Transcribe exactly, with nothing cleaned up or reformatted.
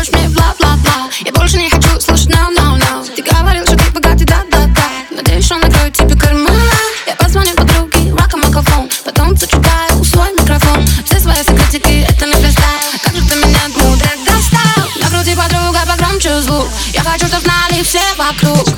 даешь мне бла-бла-бла. Я больше не хочу слушать no-no-no. Ты говорил, что ты богатый, да-да-да. Надеюсь, он накроет тебе карман. Я позвоню подруге, раком-макафон. Потом зачитаю свой микрофон. Все свои секретики, это не фристайл. Как же ты меня мудро достал. Накрути, подруга, погромче звук. Я хочу, чтоб знали все вокруг.